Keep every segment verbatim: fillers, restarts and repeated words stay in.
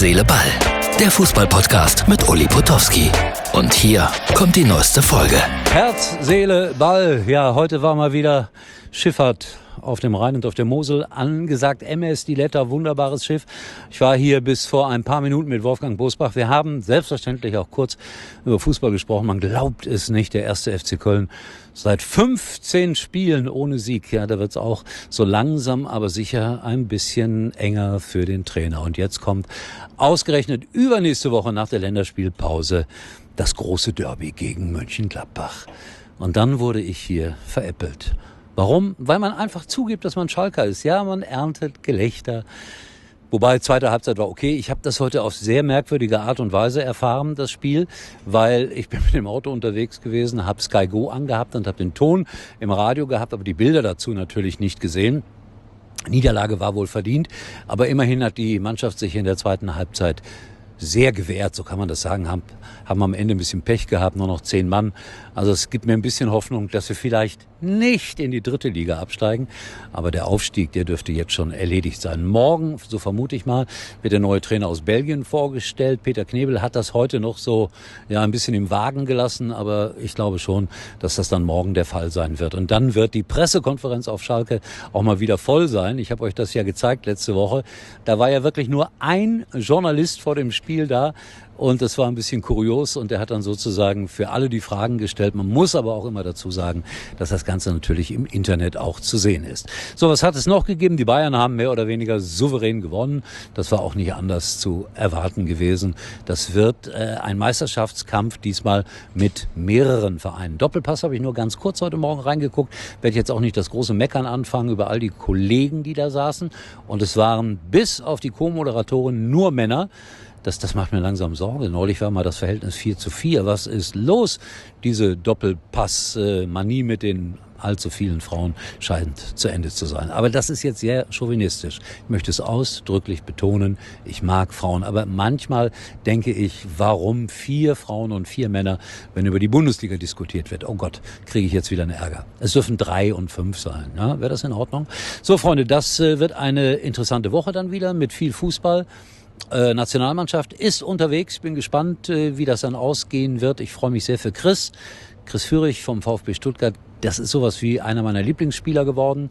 Seele, Ball. Der Fußball-Podcast mit Uli Potowski. Und hier kommt die neueste Folge. Herz, Seele, Ball. Ja, heute war mal wieder Schifffahrt auf dem Rhein und auf der Mosel angesagt. M S Diletta, wunderbares Schiff. Ich war hier bis vor ein paar Minuten mit Wolfgang Bosbach. Wir haben selbstverständlich auch kurz über Fußball gesprochen. Man glaubt es nicht, der erste F C Köln seit fünfzehn Spielen ohne Sieg. Ja, da wird es auch so langsam, aber sicher ein bisschen enger für den Trainer. Und jetzt kommt ausgerechnet übernächste Woche nach der Länderspielpause das große Derby gegen Mönchengladbach. Und dann wurde ich hier veräppelt. Warum? Weil man einfach zugibt, dass man Schalker ist. Ja, man erntet Gelächter. Wobei, zweite Halbzeit war okay. Ich habe das heute auf sehr merkwürdige Art und Weise erfahren, das Spiel, weil ich bin mit dem Auto unterwegs gewesen, habe Sky Go angehabt und habe den Ton im Radio gehabt, aber die Bilder dazu natürlich nicht gesehen. Niederlage war wohl verdient, aber immerhin hat die Mannschaft sich in der zweiten Halbzeit sehr gewehrt, so kann man das sagen, haben, haben am Ende ein bisschen Pech gehabt, nur noch zehn Mann. Also es gibt mir ein bisschen Hoffnung, dass wir vielleicht nicht in die dritte Liga absteigen. Aber der Aufstieg, der dürfte jetzt schon erledigt sein. Morgen, so vermute ich mal, wird der neue Trainer aus Belgien vorgestellt. Peter Knebel hat das heute noch so ja ein bisschen im Wagen gelassen, aber ich glaube schon, dass das dann morgen der Fall sein wird. Und dann wird die Pressekonferenz auf Schalke auch mal wieder voll sein. Ich habe euch das ja gezeigt letzte Woche. Da war ja wirklich nur ein Journalist vor dem Spiel da. Und das war ein bisschen kurios und er hat dann sozusagen für alle die Fragen gestellt. Man muss aber auch immer dazu sagen, dass das Ganze natürlich im Internet auch zu sehen ist. So, was hat es noch gegeben? Die Bayern haben mehr oder weniger souverän gewonnen. Das war auch nicht anders zu erwarten gewesen. Das wird äh, ein Meisterschaftskampf, diesmal mit mehreren Vereinen. Doppelpass habe ich nur ganz kurz heute Morgen reingeguckt. Werde jetzt auch nicht das große Meckern anfangen über all die Kollegen, die da saßen. Und es waren bis auf die Co-Moderatoren nur Männer. Das, das macht mir langsam Sorge. Neulich war mal das Verhältnis vier zu vier. Was ist los? Diese Doppelpass-Manie mit den allzu vielen Frauen scheint zu Ende zu sein. Aber das ist jetzt sehr chauvinistisch. Ich möchte es ausdrücklich betonen. Ich mag Frauen. Aber manchmal denke ich, warum vier Frauen und vier Männer, wenn über die Bundesliga diskutiert wird? Oh Gott, kriege ich jetzt wieder einen Ärger. Es dürfen drei und fünf sein. Ja, wäre das in Ordnung? So, Freunde, das wird eine interessante Woche dann wieder mit viel Fußball. Äh, Nationalmannschaft ist unterwegs. Ich bin gespannt, äh, wie das dann ausgehen wird. Ich freue mich sehr für Chris. Chris Führig vom VfB Stuttgart. Das ist sowas wie einer meiner Lieblingsspieler geworden.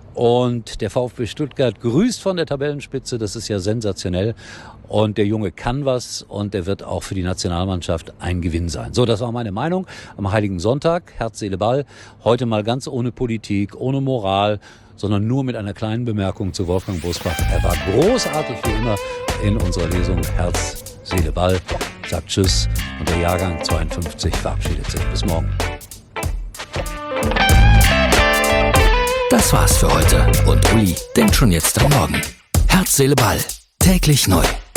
Und der VfB Stuttgart grüßt von der Tabellenspitze. Das ist ja sensationell. Und der Junge kann was und der wird auch für die Nationalmannschaft ein Gewinn sein. So, das war meine Meinung am Heiligen Sonntag. Herz, Seele, Ball. Heute mal ganz ohne Politik, ohne Moral, sondern nur mit einer kleinen Bemerkung zu Wolfgang Bosbach. Er war großartig wie immer in unserer Lesung Herz, Seele, Ball. Sagt Tschüss und der Jahrgang zweiundfünfzig verabschiedet sich. Bis morgen. Das war's für heute. Und Uli denkt schon jetzt am Morgen. Herz, Seele, Ball. Täglich neu.